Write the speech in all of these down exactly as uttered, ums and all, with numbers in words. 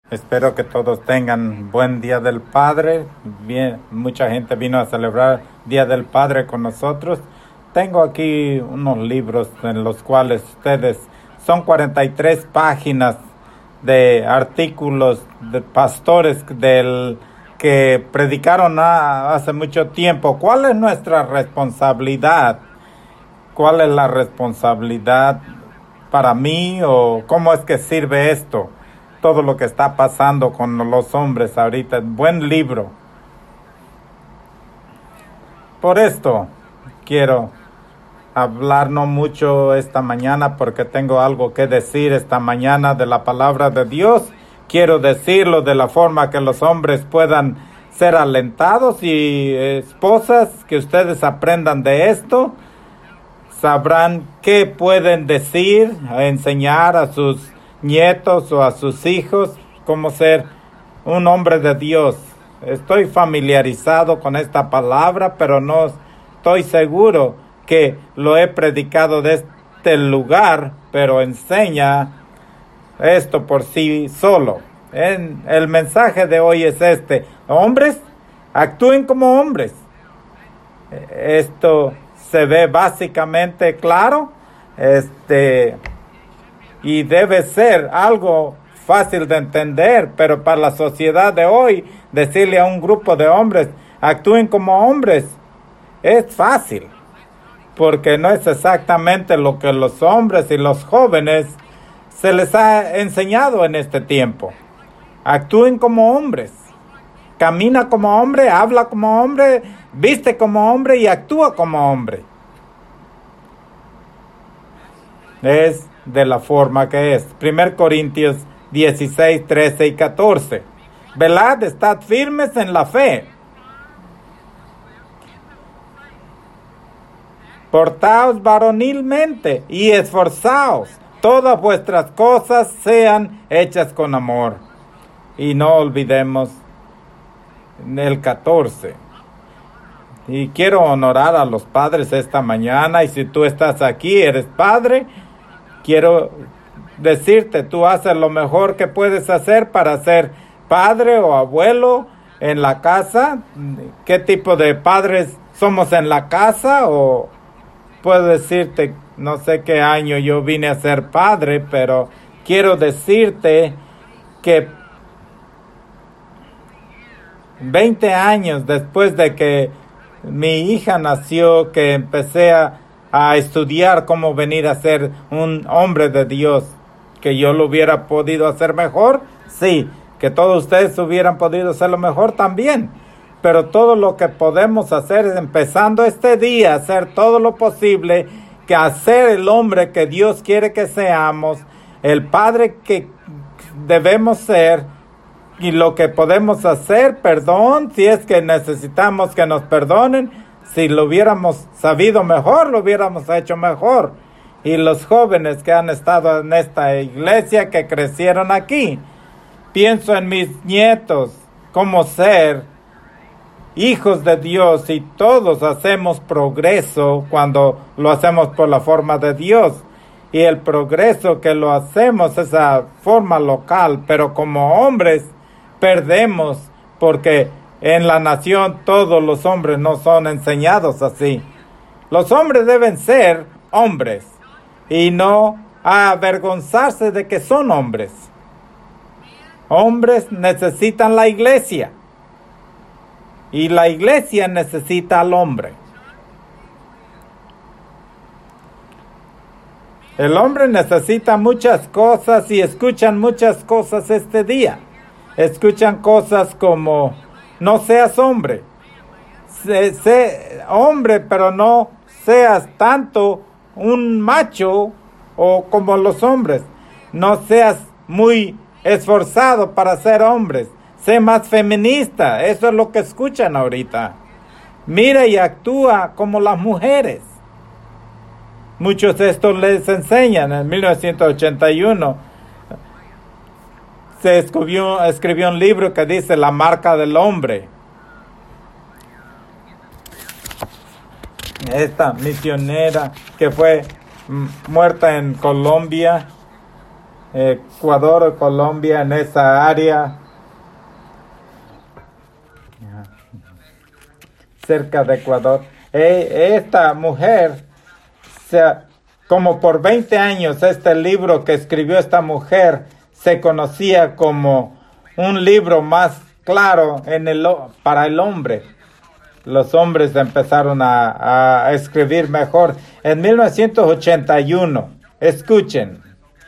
Espero que todos tengan buen Día del Padre. Bien, mucha gente vino a celebrar Día del Padre con nosotros. Tengo aquí unos libros en los cuales ustedes, son cuarenta y tres páginas de artículos de pastores del que predicaron a, hace mucho tiempo. ¿Cuál es nuestra responsabilidad? ¿Cuál es la responsabilidad para mí o cómo es que sirve esto? Todo lo que está pasando con los hombres ahorita. Buen libro. Por esto quiero hablar no mucho esta mañana porque tengo algo que decir esta mañana de la palabra de Dios. Quiero decirlo de la forma que los hombres puedan ser alentados y esposas, que ustedes aprendan de esto. Sabrán qué pueden decir, enseñar a sus nietos o a sus hijos cómo ser un hombre de Dios. Estoy familiarizado con esta palabra, pero no estoy seguro que lo he predicado de este lugar, pero enseña esto por sí solo. En el mensaje de hoy es este: hombres, actúen como hombres. Esto se ve básicamente claro, este, y debe ser algo fácil de entender, pero para la sociedad de hoy, decirle a un grupo de hombres, actúen como hombres, es fácil, porque no es exactamente lo que los hombres y los jóvenes se les ha enseñado en este tiempo. Actúen como hombres, camina como hombre, habla como hombre, viste como hombre y actúa como hombre. Es de la forma que es. Primero Corintios dieciséis, trece y catorce. Velad, estad firmes en la fe. Portaos varonilmente y esforzaos. Todas vuestras cosas sean hechas con amor. Y no olvidemos el catorce. Y quiero honorar a los padres esta mañana. Y si tú estás aquí, eres padre, quiero decirte, tú haces lo mejor que puedes hacer para ser padre o abuelo en la casa. ¿Qué tipo de padres somos en la casa? O puedo decirte, no sé qué año yo vine a ser padre, pero quiero decirte que veinte años después de que mi hija nació, que empecé a, a estudiar cómo venir a ser un hombre de Dios, que yo lo hubiera podido hacer mejor, sí, que todos ustedes hubieran podido hacerlo mejor también, pero todo lo que podemos hacer es, empezando este día, hacer todo lo posible, que hacer el hombre que Dios quiere que seamos, el padre que debemos ser. Y lo que podemos hacer, perdón, si es que necesitamos que nos perdonen, si lo hubiéramos sabido mejor, lo hubiéramos hecho mejor. Y los jóvenes que han estado en esta iglesia, que crecieron aquí, pienso en mis nietos, cómo ser hijos de Dios, y todos hacemos progreso cuando lo hacemos por la forma de Dios. Y el progreso que lo hacemos es a forma local, pero como hombres perdemos, porque en la nación todos los hombres no son enseñados así. Los hombres deben ser hombres y no avergonzarse de que son hombres. Hombres necesitan la iglesia y la iglesia necesita al hombre. El hombre necesita muchas cosas y escuchan muchas cosas este día. Escuchan cosas como, no seas hombre, sé, sé hombre, pero no seas tanto un macho o como los hombres. No seas muy esforzado para ser hombres, sé más feminista. Eso es lo que escuchan ahorita. Mira y actúa como las mujeres. Muchos de estos les enseñan. En mil novecientos ochenta y uno se escribió, escribió un libro que dice La marca del hombre. Esta misionera que fue muerta en Colombia, Ecuador o Colombia, en esa área, cerca de Ecuador. Eh, esta mujer, se, como por veinte años, este libro que escribió esta mujer se conocía como un libro más claro en el, para el hombre. Los hombres empezaron a, a escribir mejor. En mil novecientos ochenta y uno, escuchen.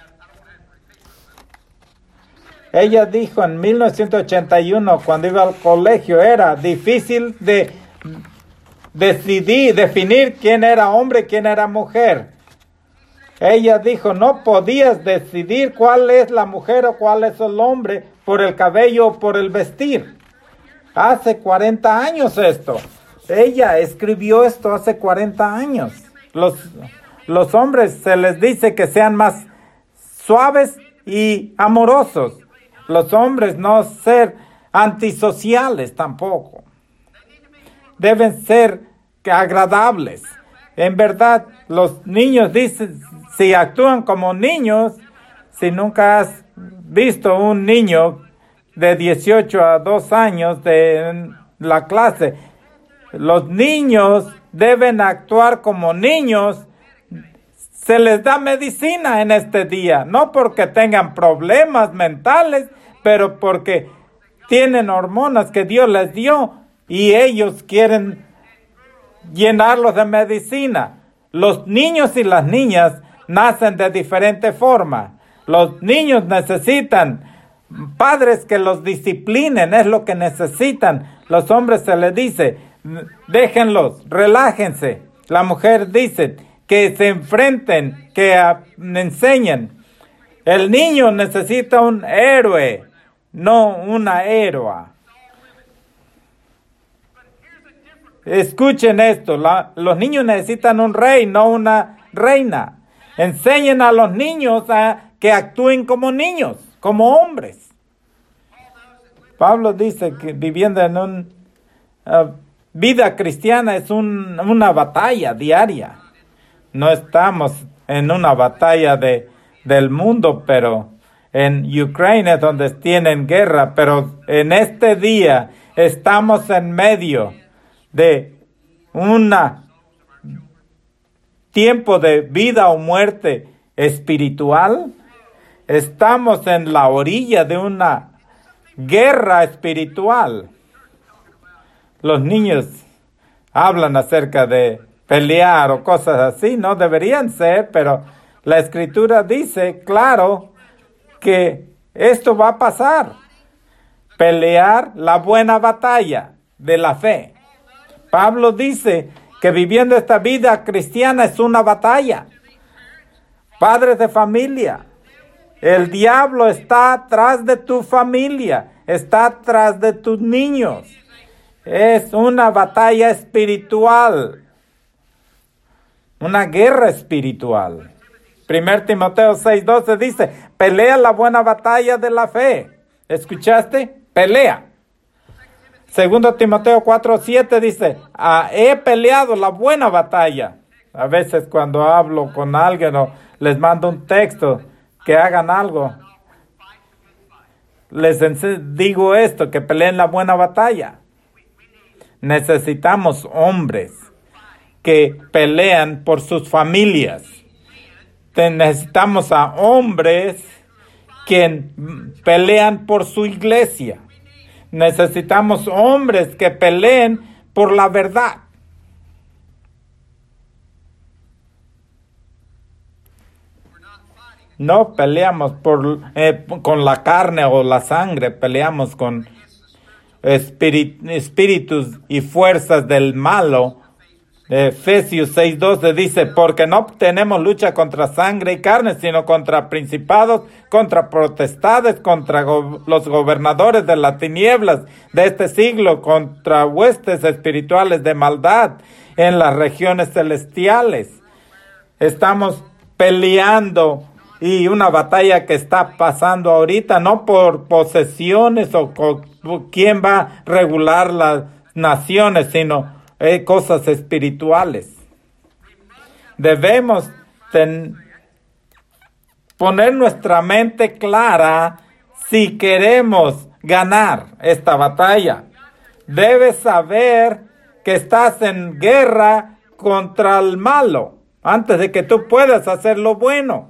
Ella dijo en mil novecientos ochenta y uno, cuando iba al colegio, era difícil de decidir, definir quién era hombre y quién era mujer. Ella dijo, no podías decidir cuál es la mujer o cuál es el hombre por el cabello o por el vestir. Hace cuarenta años esto. Ella escribió esto hace cuarenta años. Los, los hombres se les dice que sean más suaves y amorosos. Los hombres no ser antisociales tampoco. Deben ser agradables. En verdad, los niños dicen, si actúan como niños, si nunca has visto un niño de dieciocho a dos años de en la clase, los niños deben actuar como niños. Se les da medicina en este día, no porque tengan problemas mentales, pero porque tienen hormonas que Dios les dio y ellos quieren llenarlos de medicina. Los niños y las niñas nacen de diferente forma. Los niños necesitan padres que los disciplinen, es lo que necesitan. Los hombres se les dice, déjenlos, relájense. La mujer dice, que se enfrenten, que a, enseñen. El niño necesita un héroe, no una héroa. Escuchen esto, la, los niños necesitan un rey, no una reina. Enseñen a los niños a que actúen como niños, como hombres. Pablo dice que viviendo en una uh, vida cristiana es un, una batalla diaria. No estamos en una batalla de, del mundo, pero en Ucrania donde tienen guerra, pero en este día estamos en medio de un tiempo de vida o muerte espiritual. Estamos en la orilla de una guerra espiritual. Los niños hablan acerca de pelear o cosas así, no deberían ser, pero la Escritura dice claro que esto va a pasar. Pelear la buena batalla de la fe. Pablo dice que viviendo esta vida cristiana es una batalla. Padres de familia, el diablo está atrás de tu familia, está atrás de tus niños. Es una batalla espiritual. Una guerra espiritual. Primero Timoteo seis doce dice, pelea la buena batalla de la fe. ¿Escuchaste? Pelea. Segundo Timoteo cuatro siete dice, ah, he peleado la buena batalla. A veces cuando hablo con alguien o les mando un texto que hagan algo, les digo esto, que peleen la buena batalla. Necesitamos hombres que pelean por sus familias. Necesitamos a hombres que pelean por su iglesia. Necesitamos hombres que peleen por la verdad. No peleamos por, eh, con la carne o la sangre, peleamos con espíritu, espíritus y fuerzas del malo. Efesios seis doce dice, porque no tenemos lucha contra sangre y carne, sino contra principados, contra potestades, contra go- los gobernadores de las tinieblas de este siglo, contra huestes espirituales de maldad en las regiones celestiales. Estamos peleando y una batalla que está pasando ahorita, no por posesiones o con quién va a regular las naciones, sino Eh, cosas espirituales. Debemos ten, poner nuestra mente clara si queremos ganar esta batalla. Debes saber que estás en guerra contra el malo antes de que tú puedas hacer lo bueno.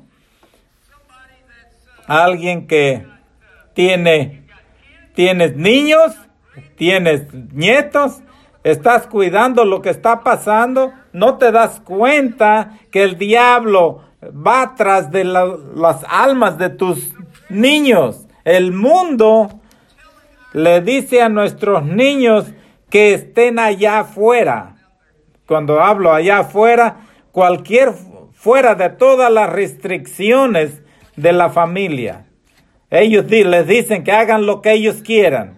Alguien que tiene, tienes niños, tienes nietos, estás cuidando lo que está pasando, no te das cuenta que el diablo va tras de la, las almas de tus niños. El mundo le dice a nuestros niños que estén allá afuera. Cuando hablo allá afuera, cualquier fuera de todas las restricciones de la familia. Ellos les dicen que hagan lo que ellos quieran.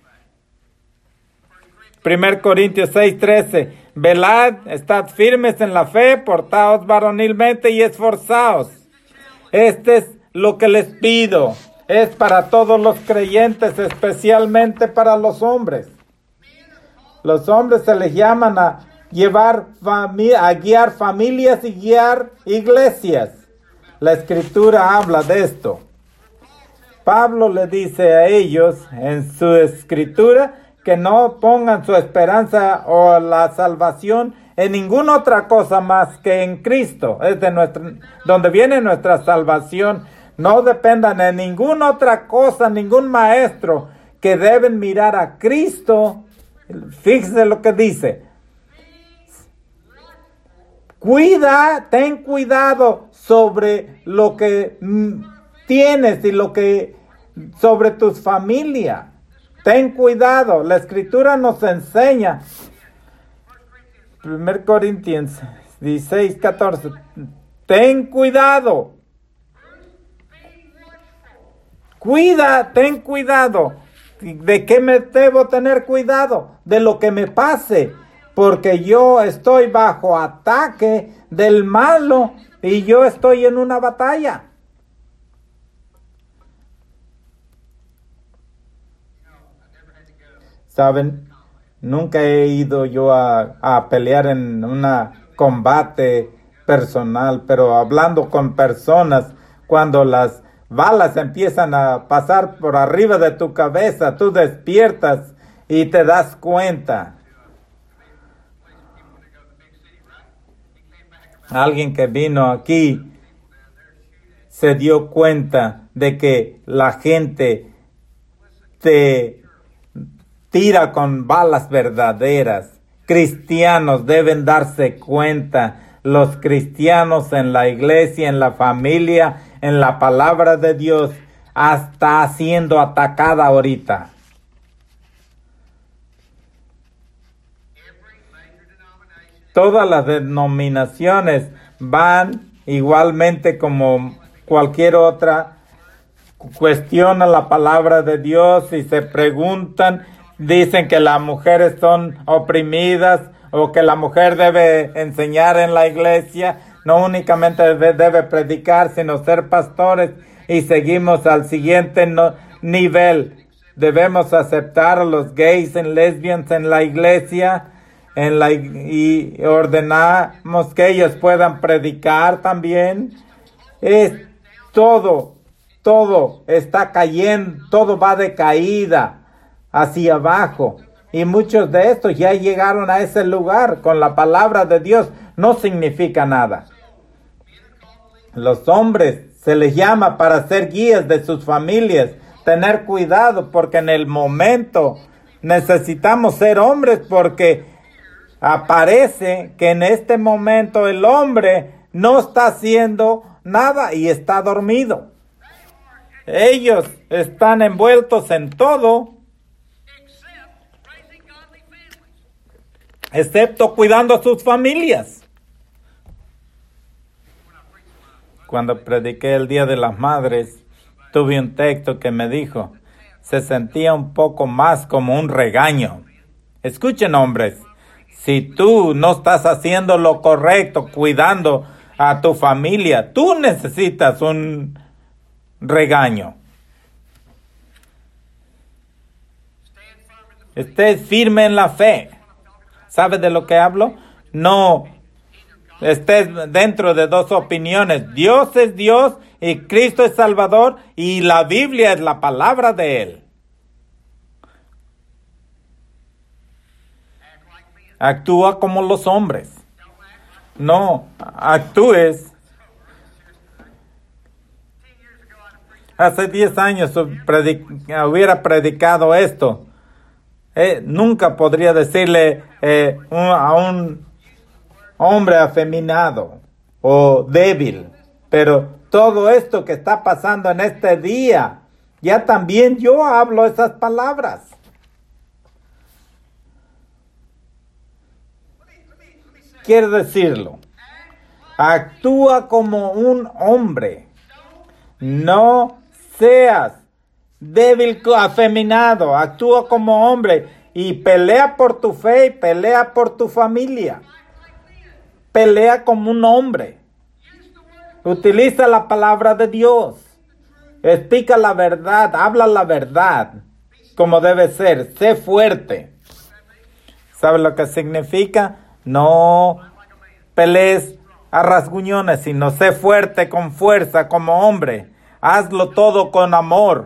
Primero Corintios seis trece. Velad, estad firmes en la fe, portaos varonilmente y esforzaos. Este es lo que les pido. Es para todos los creyentes, especialmente para los hombres. Los hombres se les llaman a llevar a guiar familias y guiar iglesias. La Escritura habla de esto. Pablo le dice a ellos en su Escritura que no pongan su esperanza o la salvación en ninguna otra cosa más que en Cristo. Es de nuestra, donde viene nuestra salvación. No dependan de ninguna otra cosa, ningún maestro, que deben mirar a Cristo. Fíjese lo que dice. Cuida, ten cuidado sobre lo que mm, tienes y lo que sobre tus familias. Ten cuidado. La Escritura nos enseña. Primero Corintios dieciséis catorce. Ten cuidado. Cuida, ten cuidado. ¿De qué me debo tener cuidado? De lo que me pase. Porque yo estoy bajo ataque del malo y yo estoy en una batalla. ¿Saben? Nunca he ido yo a, a pelear en un combate personal, pero hablando con personas, cuando las balas empiezan a pasar por arriba de tu cabeza, tú despiertas y te das cuenta. Alguien que vino aquí se dio cuenta de que la gente te tira con balas verdaderas. Cristianos deben darse cuenta. Los cristianos en la iglesia, en la familia, en la palabra de Dios, está siendo atacada ahorita. Todas las denominaciones van igualmente como cualquier otra, cuestionan la palabra de Dios y se preguntan, dicen que las mujeres son oprimidas o que la mujer debe enseñar en la iglesia, no únicamente debe, debe predicar, sino ser pastores, y seguimos al siguiente no, nivel. Debemos aceptar a los gays y lesbianas en la iglesia, en la, y ordenamos que ellos puedan predicar también. Es todo, todo está cayendo, todo va de caída hacia abajo. Y muchos de estos ya llegaron a ese lugar con la palabra de Dios. No significa nada. Los hombres se les llama para ser guías de sus familias. Tener cuidado porque en el momento necesitamos ser hombres, porque aparece que en este momento el hombre no está haciendo nada y está dormido. Ellos están envueltos en todo, excepto cuidando a sus familias. Cuando prediqué el Día de las Madres, tuve un texto que me dijo, se sentía un poco más como un regaño. Escuchen, hombres, si tú no estás haciendo lo correcto, cuidando a tu familia, tú necesitas un regaño. Estés firme en la fe. ¿Sabe de lo que hablo? No estés dentro de dos opiniones. Dios es Dios y Cristo es Salvador y la Biblia es la palabra de Él. Actúa como los hombres. No actúes. Hace diez años predic- hubiera predicado esto. Eh, nunca podría decirle eh, un, a un hombre afeminado o débil. Pero todo esto que está pasando en este día, ya también yo hablo esas palabras. Quiero decirlo. Actúa como un hombre. No seas débil, afeminado. Actúa como hombre y pelea por tu fe y pelea por tu familia. Pelea como un hombre. Utiliza la palabra de Dios. Explica la verdad. Habla la verdad como debe ser. Sé fuerte. ¿Sabes lo que significa? No pelees a rasguñones, sino sé fuerte con fuerza como hombre. Hazlo todo con amor.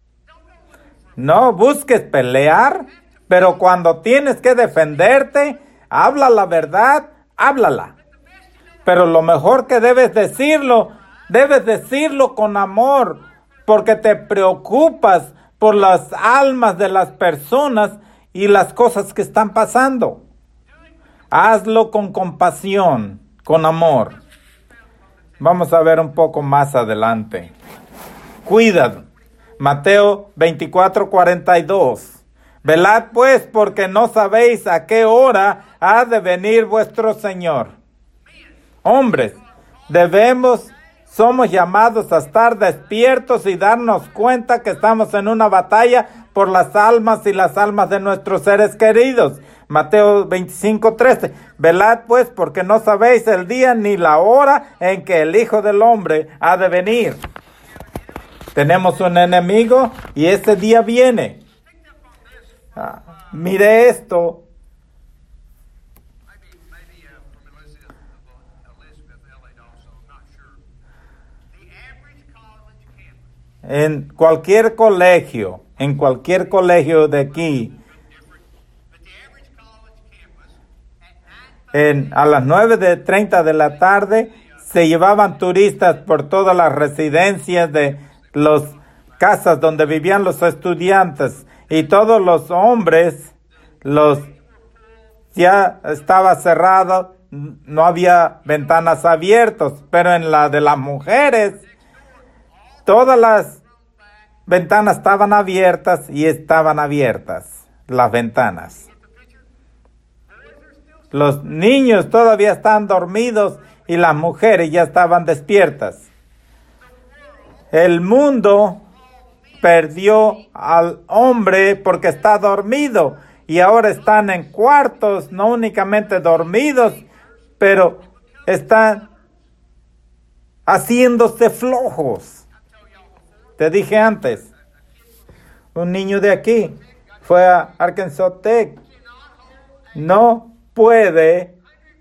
No busques pelear, pero cuando tienes que defenderte, habla la verdad, háblala. Pero lo mejor que debes decirlo, debes decirlo con amor, porque te preocupas por las almas de las personas y las cosas que están pasando. Hazlo con compasión, con amor. Vamos a ver un poco más adelante. Cuidado. Mateo veinticuatro, cuarenta y dos. Velad pues, porque no sabéis a qué hora ha de venir vuestro Señor. Hombres, debemos, somos llamados a estar despiertos y darnos cuenta que estamos en una batalla por las almas y las almas de nuestros seres queridos. Mateo veinticinco, trece. Velad pues, porque no sabéis el día ni la hora en que el Hijo del Hombre ha de venir. Tenemos un enemigo y ese día viene. Ah, mire esto. En cualquier colegio, en cualquier colegio de aquí, en, a las nueve de treinta de la tarde se llevaban turistas por todas las residencias de las casas donde vivían los estudiantes y todos los hombres, los ya estaba cerrado, no había ventanas abiertas, pero en la de las mujeres todas las ventanas estaban abiertas y estaban abiertas las ventanas. Los niños todavía estaban dormidos y las mujeres ya estaban despiertas. El mundo perdió al hombre porque está dormido y ahora están en cuartos, no únicamente dormidos, pero están haciéndose flojos. Te dije antes, un niño de aquí fue a Arkansas Tech. No puede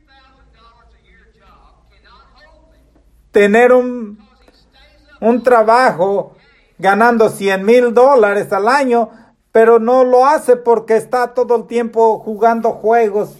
tener un, un trabajo ganando cien mil dólares al año, pero no lo hace porque está todo el tiempo jugando juegos.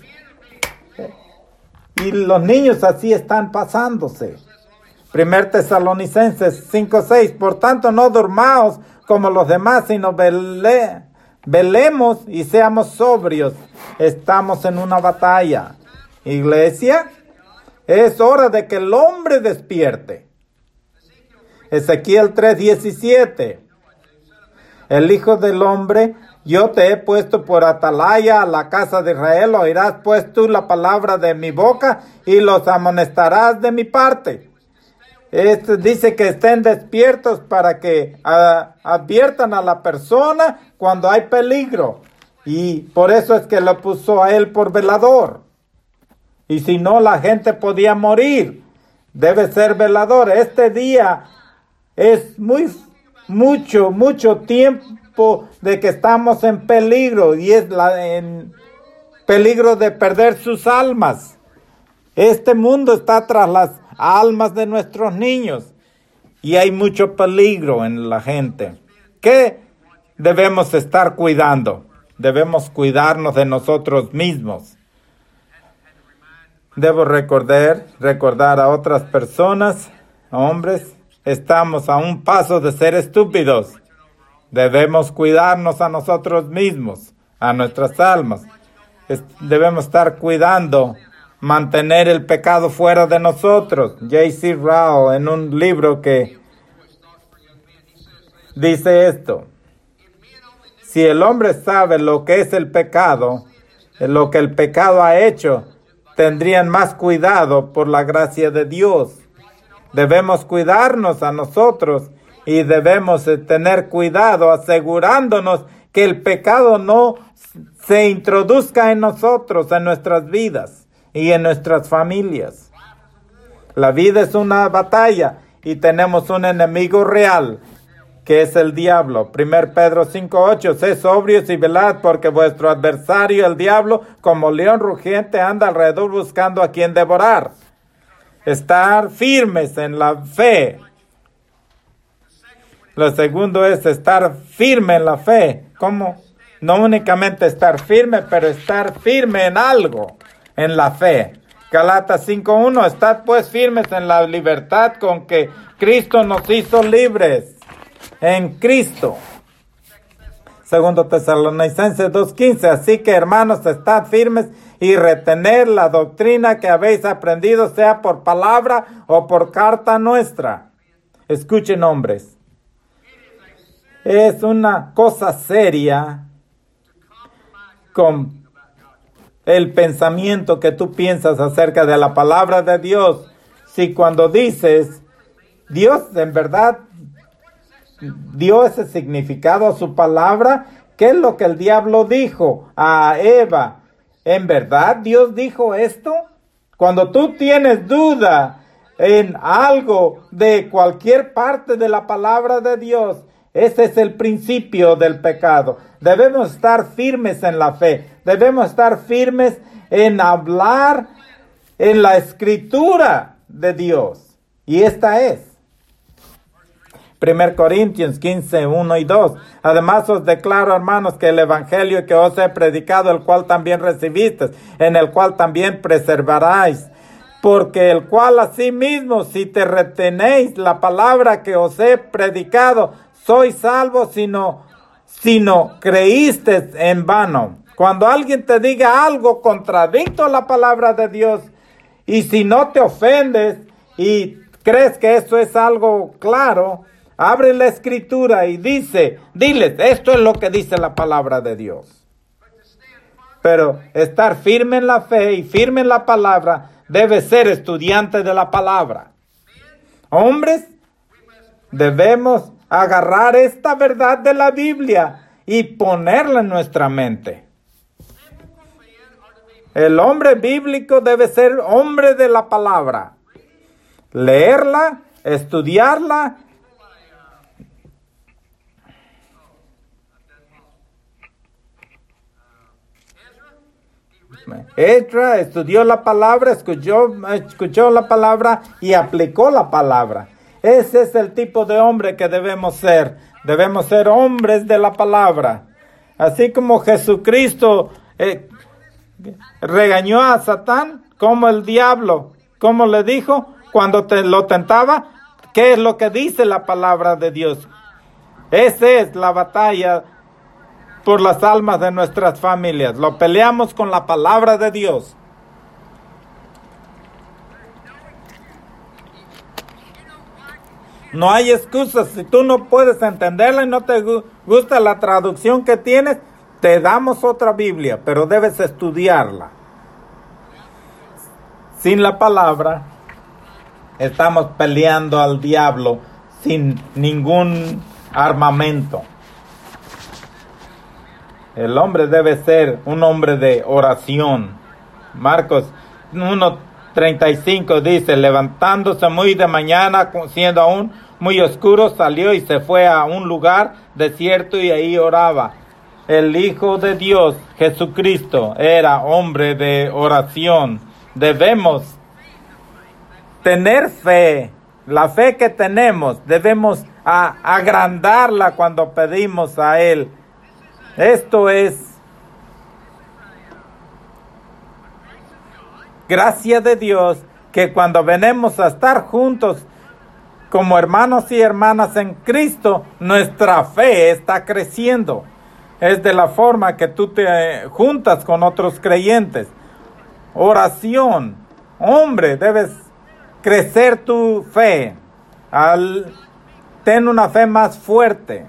Y los niños así están pasándose. Primer Tesalonicenses cinco seis. Por tanto, no durmaos como los demás, sino vele, velemos y seamos sobrios. Estamos en una batalla. Iglesia, es hora de que el hombre despierte. Ezequiel tres diecisiete. El Hijo del Hombre, yo te he puesto por atalaya a la casa de Israel. Oirás pues tú la palabra de mi boca y los amonestarás de mi parte. Esto dice que estén despiertos para que uh, adviertan a la persona cuando hay peligro. Y por eso es que lo puso a él por velador. Y si no, la gente podía morir. Debe ser velador. Este día es muy, mucho, mucho tiempo de que estamos en peligro. Y es la, en peligro de perder sus almas. Este mundo está tras las almas de nuestros niños y hay mucho peligro en la gente. ¿Qué debemos estar cuidando? Debemos cuidarnos de nosotros mismos. Debo recordar, recordar a otras personas, hombres, estamos a un paso de ser estúpidos. Debemos cuidarnos a nosotros mismos, a nuestras almas. Es, debemos estar cuidando, mantener el pecado fuera de nosotros. J C Ryle, en un libro que dice esto: si el hombre sabe lo que es el pecado, lo que el pecado ha hecho, tendrían más cuidado por la gracia de Dios. Debemos cuidarnos a nosotros y debemos tener cuidado asegurándonos que el pecado no se introduzca en nosotros, en nuestras vidas y en nuestras familias. La vida es una batalla y tenemos un enemigo real, que es el diablo. Primero Pedro cinco ocho, sed sobrios y velad, porque vuestro adversario, el diablo, como león rugiente, anda alrededor buscando a quien devorar. Estar firmes en la fe. Lo segundo es estar firme en la fe. ¿Cómo? No únicamente estar firme, pero estar firme en algo, en la fe. Galatas cinco uno, estad pues firmes en la libertad con que Cristo nos hizo libres. En Cristo. Segundo Tesalonicenses dos quince, así que hermanos, estad firmes y retener la doctrina que habéis aprendido, sea por palabra o por carta nuestra. Escuchen, hombres. Es una cosa seria con el pensamiento que tú piensas acerca de la palabra de Dios. Si cuando dices, Dios en verdad dio ese significado a su palabra, ¿qué es lo que el diablo dijo a Eva? ¿En verdad Dios dijo esto? Cuando tú tienes duda en algo de cualquier parte de la palabra de Dios, ese es el principio del pecado. Debemos estar firmes en la fe. Debemos estar firmes en hablar en la escritura de Dios. Y esta es Primero Corintios quince, uno y dos. Además os declaro, hermanos, que el evangelio que os he predicado, el cual también recibisteis, en el cual también preservaráis, porque el cual asimismo, si te retenéis la palabra que os he predicado, sois salvos, si no, si no creísteis en vano. Cuando alguien te diga algo contradicto a la palabra de Dios, y si no te ofendes y crees que eso es algo claro, abre la escritura y dice, diles, esto es lo que dice la palabra de Dios. Pero estar firme en la fe y firme en la palabra debe ser estudiante de la palabra. Hombres, debemos agarrar esta verdad de la Biblia y ponerla en nuestra mente. El hombre bíblico debe ser hombre de la palabra. Leerla, estudiarla. Ezra estudió la palabra, escuchó, escuchó la palabra y aplicó la palabra. Ese es el tipo de hombre que debemos ser. Debemos ser hombres de la palabra. Así como Jesucristo eh, regañó a Satán, como el diablo, como le dijo cuando te lo tentaba, ¿qué es lo que dice la palabra de Dios? Esa es la batalla por las almas de nuestras familias. Lo peleamos con la palabra de Dios. No hay excusas. Si tú no puedes entenderla y no te gusta la traducción que tienes, te damos otra Biblia, pero debes estudiarla. Sin la palabra, estamos peleando al diablo sin ningún armamento. El hombre debe ser un hombre de oración. Marcos uno treinta y cinco dice, levantándose muy de mañana, siendo aún muy oscuro, salió y se fue a un lugar desierto y ahí oraba. El Hijo de Dios, Jesucristo, era hombre de oración. Debemos tener fe, la fe que tenemos, debemos a, agrandarla cuando pedimos a Él. Esto es gracia de Dios, que cuando venimos a estar juntos como hermanos y hermanas en Cristo, nuestra fe está creciendo. Es de la forma que tú te juntas con otros creyentes. Oración. Hombre, debes crecer tu fe. Al, ten una fe más fuerte.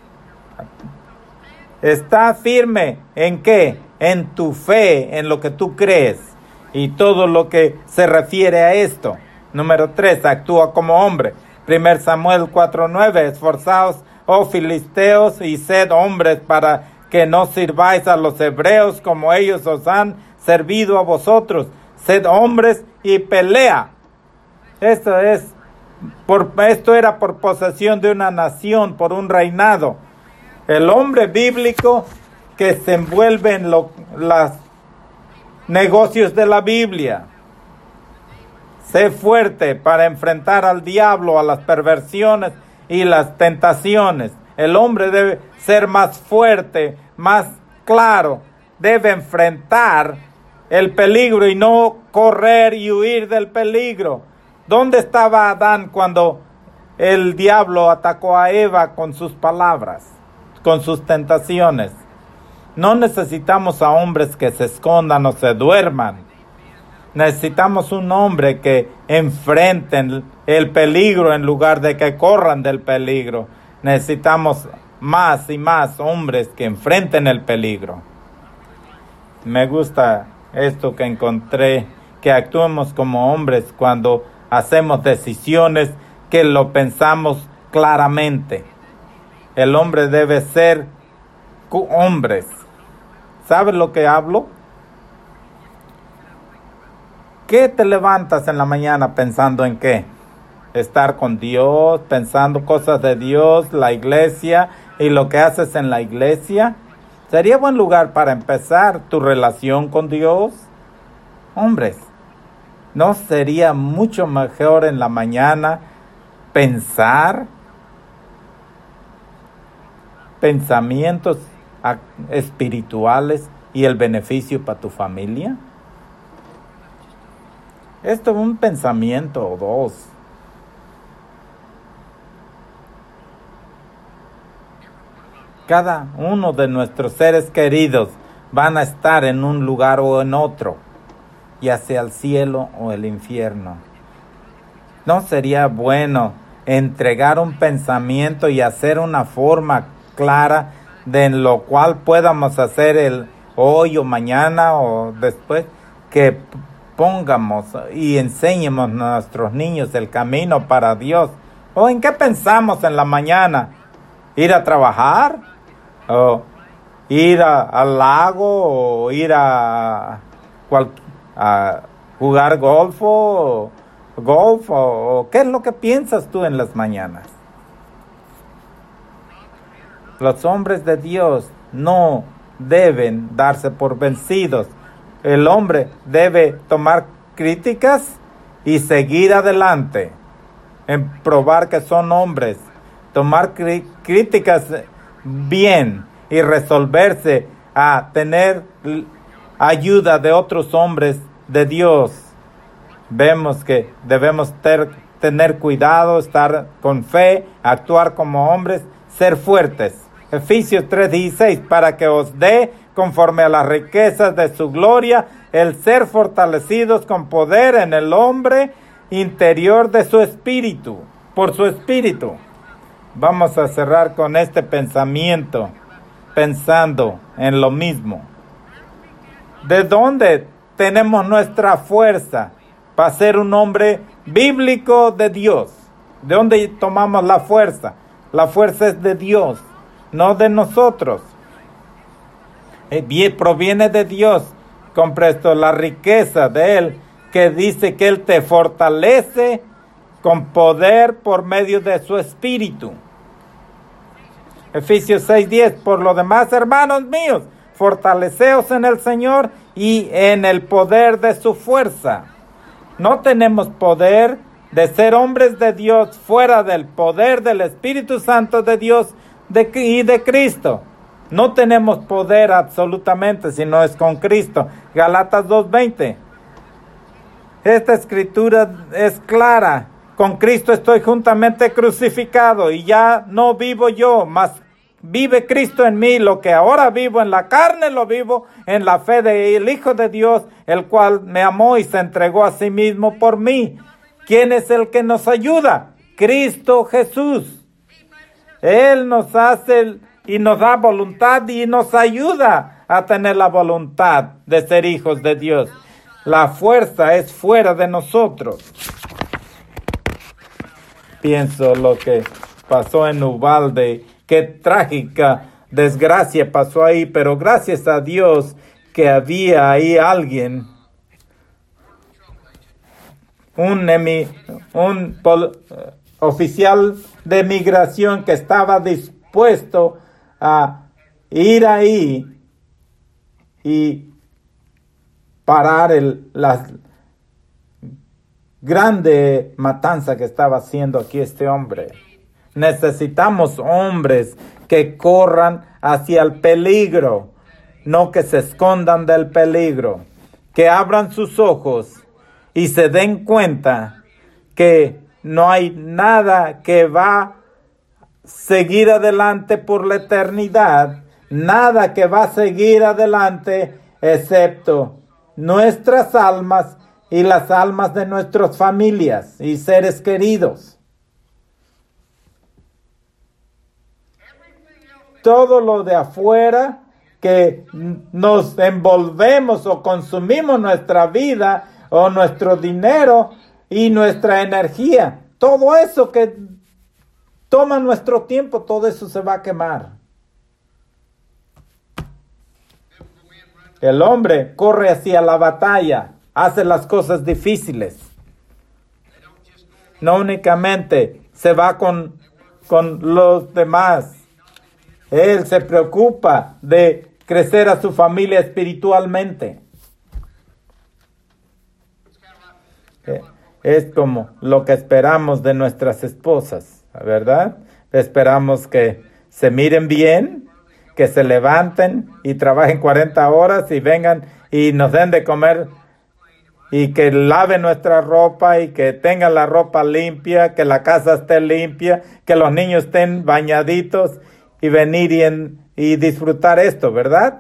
Está firme ¿en qué? En tu fe, en lo que tú crees. Y todo lo que se refiere a esto. Número tres, actúa como hombre. Primer Samuel cuatro nueve, esforzaos, oh filisteos, y sed hombres para que no sirváis a los hebreos como ellos os han servido a vosotros. Sed hombres y pelea. Esto es, por, esto era por posesión de una nación, por un reinado. El hombre bíblico que se envuelve en los negocios de la Biblia. Sé fuerte para enfrentar al diablo, a las perversiones y las tentaciones. El hombre debe ser más fuerte, más claro. Debe enfrentar el peligro y no correr y huir del peligro. ¿Dónde estaba Adán cuando el diablo atacó a Eva con sus palabras, con sus tentaciones? No necesitamos a hombres que se escondan o se duerman. Necesitamos un hombre que enfrenten el peligro en lugar de que corran del peligro. Necesitamos más y más hombres que enfrenten el peligro. Me gusta esto que encontré, que actuemos como hombres cuando hacemos decisiones, que lo pensamos claramente. El hombre debe ser hombres. ¿Sabes lo que hablo? ¿Qué te levantas en la mañana pensando en qué? Estar con Dios, pensando cosas de Dios, la iglesia y lo que haces en la iglesia. ¿Sería buen lugar para empezar tu relación con Dios? Hombres, ¿no sería mucho mejor en la mañana pensar pensamientos espirituales y el beneficio para tu familia? Esto es un pensamiento o dos. Cada uno de nuestros seres queridos van a estar en un lugar o en otro, ya sea el cielo o el infierno. ¿No sería bueno entregar un pensamiento y hacer una forma clara de en lo cual podamos hacer el hoy o mañana o después, que pongamos y enseñemos a nuestros niños el camino para Dios? ¿O en qué pensamos en la mañana? ¿Ir a trabajar? ¿O ir a, al lago? ¿O ir a, cual, a jugar golf? O, golf o, o ¿qué es lo que piensas tú en las mañanas? Los hombres de Dios no deben darse por vencidos. El hombre debe tomar críticas y seguir adelante en probar que son hombres. Tomar cri- críticas bien y resolverse a tener ayuda de otros hombres de Dios. Vemos que debemos ter, tener cuidado, estar con fe, actuar como hombres, ser fuertes. Efesios tres dieciséis, para que os dé, conforme a las riquezas de su gloria, el ser fortalecidos con poder en el hombre interior de su espíritu, por su espíritu. Vamos a cerrar con este pensamiento, pensando en lo mismo. ¿De dónde tenemos nuestra fuerza para ser un hombre bíblico de Dios? ¿De dónde tomamos la fuerza? La fuerza es de Dios, no de nosotros. Eh, proviene de Dios. Compre esto, la riqueza de Él, que dice que Él te fortalece con poder por medio de su espíritu. Efesios seis diez, por lo demás, hermanos míos, fortaleceos en el Señor y en el poder de su fuerza. No tenemos poder de ser hombres de Dios fuera del poder del Espíritu Santo de Dios de, y de Cristo. No tenemos poder absolutamente si no es con Cristo. Galatas dos veinte. Esta escritura es clara. Con Cristo estoy juntamente crucificado y ya no vivo yo, mas vive Cristo en mí. Lo que ahora vivo en la carne, lo vivo en la fe del Hijo de Dios, el cual me amó y se entregó a sí mismo por mí. ¿Quién es el que nos ayuda? Cristo Jesús. Él nos hace y nos da voluntad y nos ayuda a tener la voluntad de ser hijos de Dios. La fuerza es fuera de nosotros. Pienso lo que pasó en Uvalde. Qué trágica desgracia pasó ahí, pero gracias a Dios que había ahí alguien, un, emi, un pol, uh, oficial de migración que estaba dispuesto a ir ahí y parar el, la grande matanza que estaba haciendo aquí este hombre. Necesitamos hombres que corran hacia el peligro, no que se escondan del peligro, que abran sus ojos y se den cuenta que no hay nada que va a seguir adelante por la eternidad, nada que va a seguir adelante excepto nuestras almas y las almas de nuestras familias y seres queridos. Todo lo de afuera que nos envolvemos o consumimos nuestra vida o nuestro dinero y nuestra energía, todo eso que toma nuestro tiempo, todo eso se va a quemar. El hombre corre hacia la batalla, hace las cosas difíciles. No únicamente se va con, con los demás. Él se preocupa de crecer a su familia espiritualmente. Es como lo que esperamos de nuestras esposas, ¿verdad? Esperamos que se miren bien, que se levanten y trabajen cuarenta horas y vengan y nos den de comer y que laven nuestra ropa y que tengan la ropa limpia, que la casa esté limpia, que los niños estén bañaditos y venir y, en, y disfrutar esto, ¿verdad?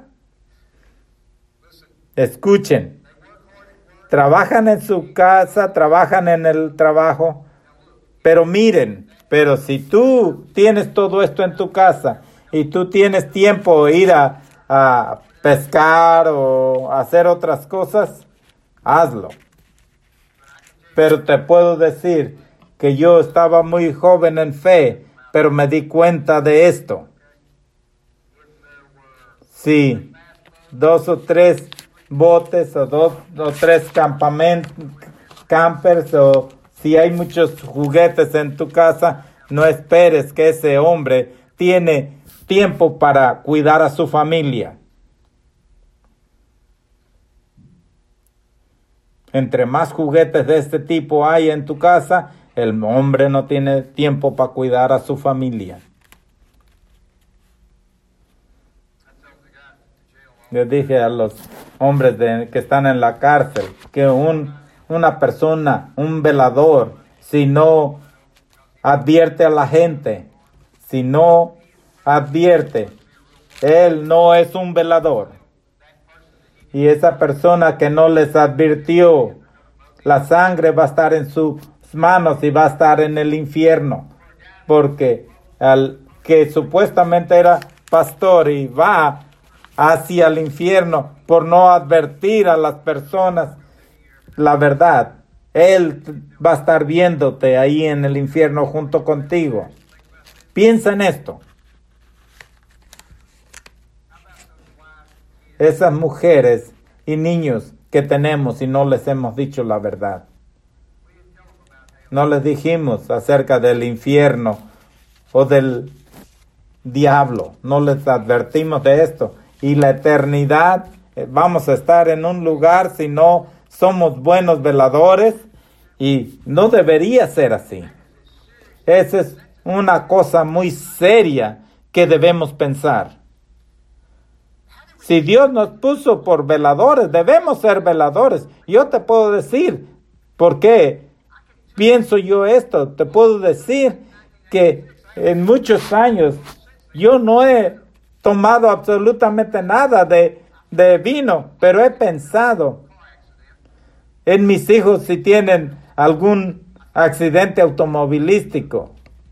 Escuchen. Trabajan en su casa, trabajan en el trabajo, pero miren, pero si tú tienes todo esto en tu casa y tú tienes tiempo de ir a, a pescar o hacer otras cosas, hazlo. Pero te puedo decir que yo estaba muy joven en fe, pero me di cuenta de esto. Sí, dos o tres botes o dos o tres campamentos, campers, o si hay muchos juguetes en tu casa, no esperes que ese hombre tiene tiempo para cuidar a su familia. Entre más juguetes de este tipo hay en tu casa, el hombre no tiene tiempo para cuidar a su familia. Yo dije a los hombres de, que están en la cárcel que un, una persona, un velador, si no advierte a la gente, si no advierte, él no es un velador. Y esa persona que no les advirtió, la sangre va a estar en sus manos y va a estar en el infierno. Porque al que supuestamente era pastor y va hacia el infierno por no advertir a las personas la verdad, él va a estar viéndote ahí en el infierno junto contigo. Piensa en esto. Esas mujeres y niños que tenemos y no les hemos dicho la verdad. No les dijimos acerca del infierno o del diablo. No les advertimos de esto. Y la eternidad, eh, vamos a estar en un lugar si no somos buenos veladores Y no debería ser así. Esa es una cosa muy seria que debemos pensar. Si Dios nos puso por veladores, debemos ser veladores. Yo te puedo decir por qué pienso yo esto. Te puedo decir que en muchos años yo no he tomado absolutamente nada de, de vino, pero he pensado en mis hijos si tienen algún accidente automovilístico.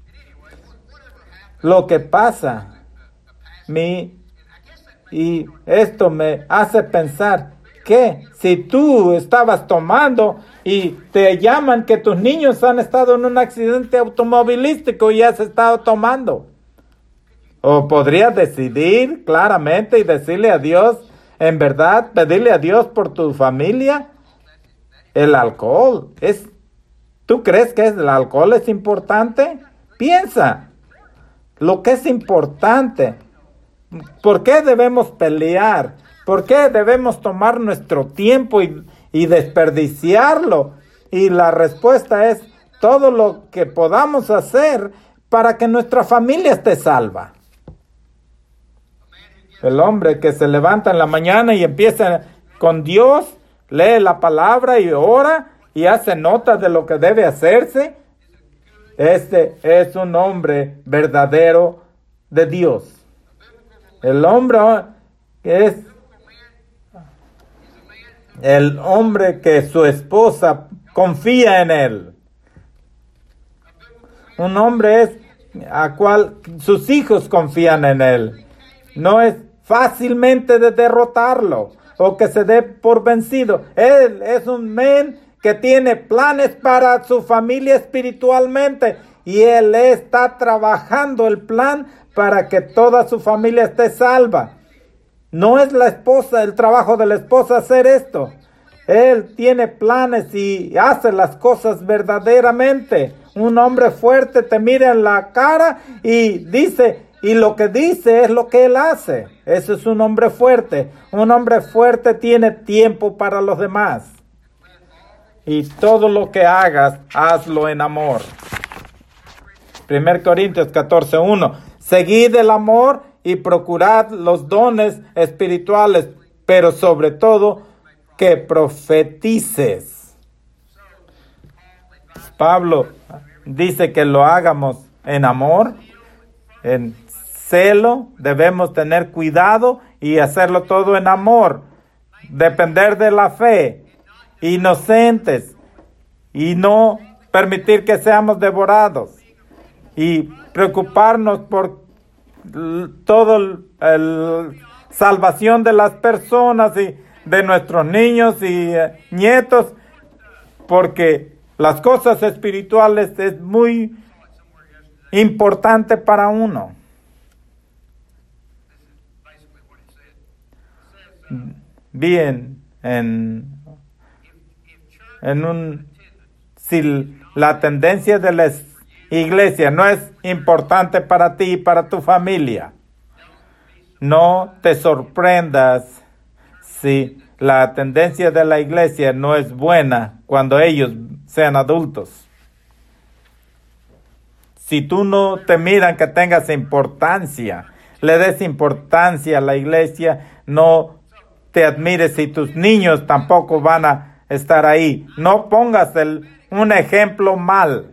Lo que pasa, mi, y esto me hace pensar que si tú estabas tomando y te llaman que tus niños han estado en un accidente automovilístico y has estado tomando, o podrías decidir claramente y decirle a Dios, en verdad, pedirle a Dios por tu familia. El alcohol es, ¿tú crees que el alcohol es importante? Piensa lo que es importante. ¿Por qué debemos pelear? ¿Por qué debemos tomar nuestro tiempo y, y desperdiciarlo? Y la respuesta es todo lo que podamos hacer para que nuestra familia esté salva. El hombre que se levanta en la mañana y empieza con Dios, lee la palabra y ora y hace nota de lo que debe hacerse, este es un hombre verdadero de Dios. El hombre es el hombre que su esposa confía en él. Un hombre es a cual sus hijos confían en él. No es fácilmente de derrotarlo o que se dé por vencido. Él es un men que tiene planes para su familia espiritualmente y él está trabajando el plan para que toda su familia esté salva. No es la esposa, el trabajo de la esposa hacer esto. Él tiene planes y hace las cosas verdaderamente. Un hombre fuerte te mira en la cara y dice, y lo que dice es lo que él hace. Eso es un hombre fuerte. Un hombre fuerte tiene tiempo para los demás. Y todo lo que hagas, hazlo en amor. Primera Corintios catorce uno. Seguid el amor y procurad los dones espirituales, pero sobre todo que profetices. Pablo dice que lo hagamos en amor, en celo, debemos tener cuidado y hacerlo todo en amor, depender de la fe, inocentes y no permitir que seamos devorados y preocuparnos por todo el, el salvación de las personas y de nuestros niños y eh, nietos, porque las cosas espirituales es muy importante para uno. Bien, en, en un, si la tendencia de la iglesia no es importante para ti y para tu familia, no te sorprendas si la tendencia de la iglesia no es buena cuando ellos sean adultos. Si tú no te miran que tengas importancia, le des importancia a la iglesia, no te admires si tus niños tampoco van a estar ahí. No pongas el, un ejemplo mal.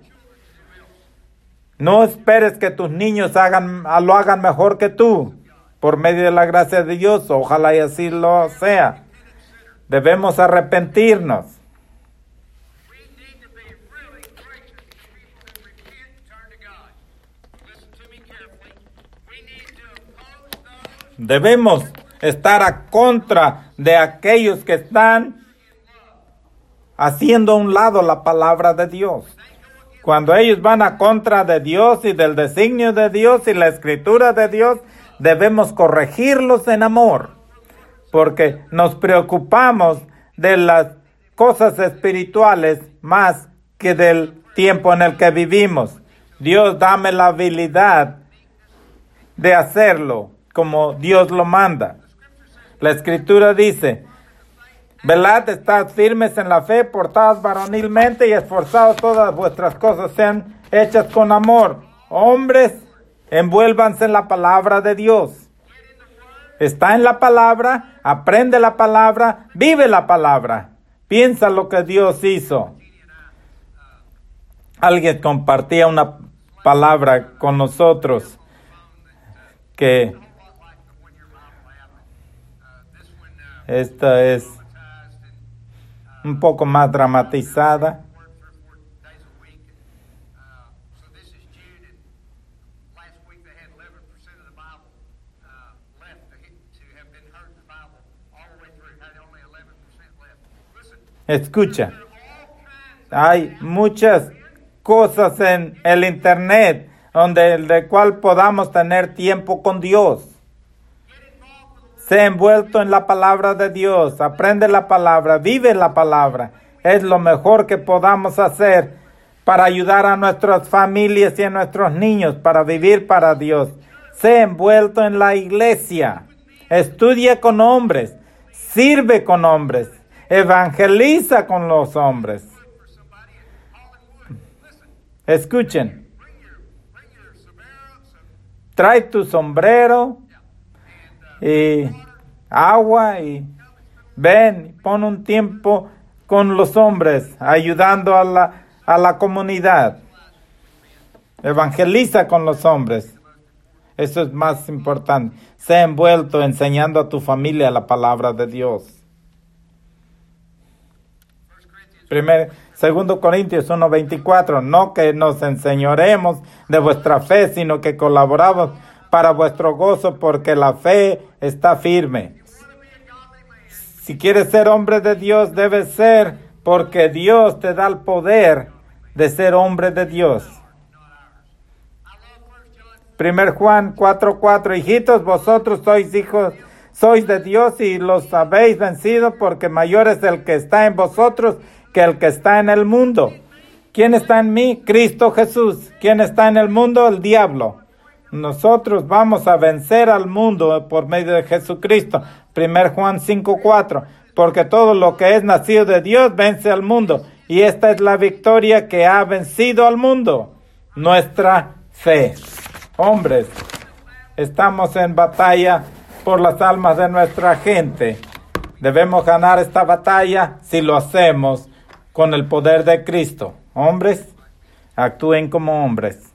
No esperes que tus niños hagan, lo hagan mejor que tú, por medio de la gracia de Dios. Ojalá y así lo sea. Debemos arrepentirnos. Debemos estar a contra de aquellos que están haciendo a un lado la palabra de Dios. Cuando ellos van a contra de Dios y del designio de Dios y la escritura de Dios, debemos corregirlos en amor, porque nos preocupamos de las cosas espirituales más que del tiempo en el que vivimos. Dios, dame la habilidad de hacerlo como Dios lo manda. La escritura dice, Velad, estad firmes en la fe, portaos varonilmente y esforzados todas vuestras cosas sean hechas con amor. Hombres, envuélvanse en la palabra de Dios. Está en la palabra, aprende la palabra, vive la palabra. Piensa lo que Dios hizo. Alguien compartía una palabra con nosotros que esta es un poco más dramatizada. Escucha, hay muchas cosas en el internet donde de cual podamos tener tiempo con Dios. Sé envuelto en la palabra de Dios, aprende la palabra, vive la palabra. Es lo mejor que podamos hacer para ayudar a nuestras familias y a nuestros niños, para vivir para Dios. Sé envuelto en la iglesia, estudia con hombres, sirve con hombres, evangeliza con los hombres. Escuchen, trae tu sombrero y agua y ven, pon un tiempo con los hombres, ayudando a la, a la comunidad. Evangeliza con los hombres. Eso es más importante. Sé envuelto enseñando a tu familia la palabra de Dios. Primer, segundo Corintios uno veinticuatro, no que nos enseñoremos de vuestra fe, sino que colaboramos para vuestro gozo, porque la fe está firme. Si quieres ser hombre de Dios, debes ser, porque Dios te da el poder de ser hombre de Dios. Primer Juan cuatro cuatro, hijitos, vosotros sois hijos, sois de Dios y los habéis vencido, porque mayor es el que está en vosotros que el que está en el mundo. ¿Quién está en mí? Cristo Jesús. ¿Quién está en el mundo? El diablo. Nosotros vamos a vencer al mundo por medio de Jesucristo. Primer Juan cinco cuatro. Porque todo lo que es nacido de Dios vence al mundo. Y esta es la victoria que ha vencido al mundo. Nuestra fe. Hombres, estamos en batalla por las almas de nuestra gente. Debemos ganar esta batalla si lo hacemos con el poder de Cristo. Hombres, actúen como hombres.